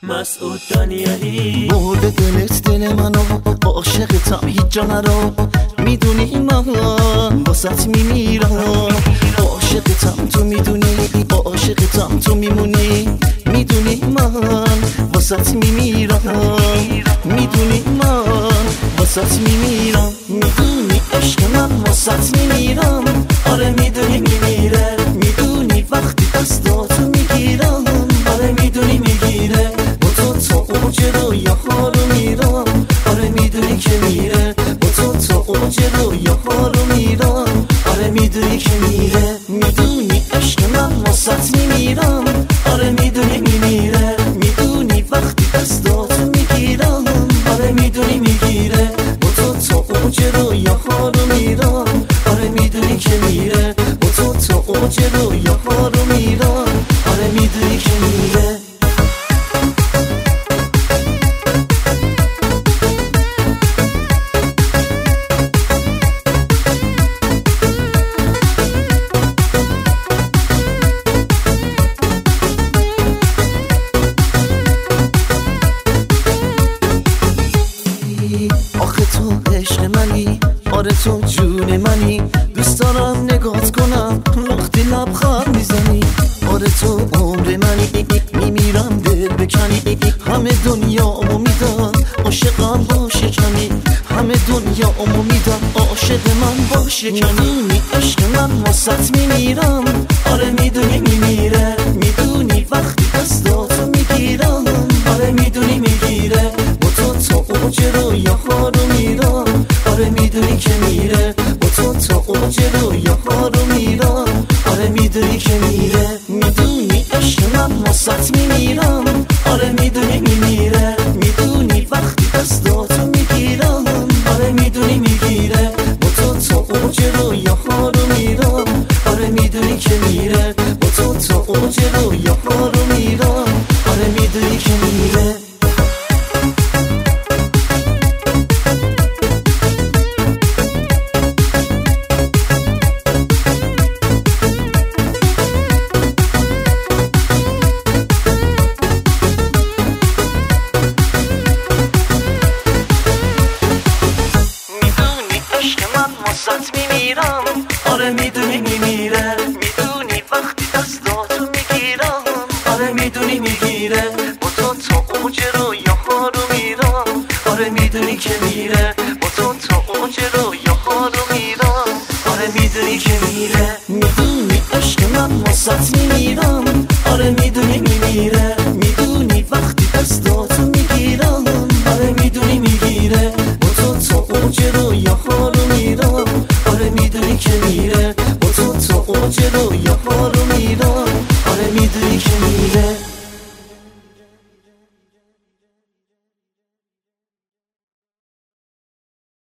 مسعود دانیالی برده دلت دل منو عاشقتم هیچ جا نرو میدونی من واسط میمیرم عاشقتم تو میدونی عاشقتم تو میمونی میدونی من واسط میمیرم میدونی من واسط میمیرم میدونی عشق من واسط میمیرم آره میدونی میمیره میدونی وقتی دستاتو میگیرم آره میدونی میگیره با تو اوج رویاها رو میرم آره میدونی که میره با تو اوج رویاها رو میرم آره میدونی که میره میدونی عشق من واسط میمیرم آره میدونی میمیره میدونی وقتی دستاتو میگیرم آره میدونی میگیره با تو اوج رویاها رو میرم آره میدونی که میره با تو اوج رویاها رو میرم آره میدونی که میره آخه تو عشق منی آره تو جون منی دوست دارم نگات کنم وقتی لبخند میزنی آره تو عمر منی میمیرم دل بکنی همه دنیامو میدم عاشقم باشه کمی همه دنیامو میدم عاشق من باشه کمی عشق من واسط میمیرم آره میدونی میمیره میدونی وقتی دستاتو میگیرم آره میدونی میگیره با تو اوج رویاها رو میرم آره میدونی که میره با تو اوج رویاها رو میرم آره میدونی که میره میدونی عشق من واسط میمیرم آره میدونی میمیره میدونی وقتی دستاتو میگیرم آره میدونی میگیره با تو اوج رویاها رو میرم آره میدونی که میره با تو اوج رویاها رو میرم آره میدونی که میره واسط میمیرم آره میدونی میمیره میدونی وقتی دستاتو میگیرم آره میدونی میگیره با تو اوج رویاها رو میرم آره میدونی که میره با تو اوج رویاها رو میرم آره میدونی که میره میدونی عشق من واسط میمیرم آره میدونی میمیره میدونی وقتی دستاتو میگیرم آره میدونی میگیره با تو اوج رویاها رو میرم آره میدونی که میره با تو اوج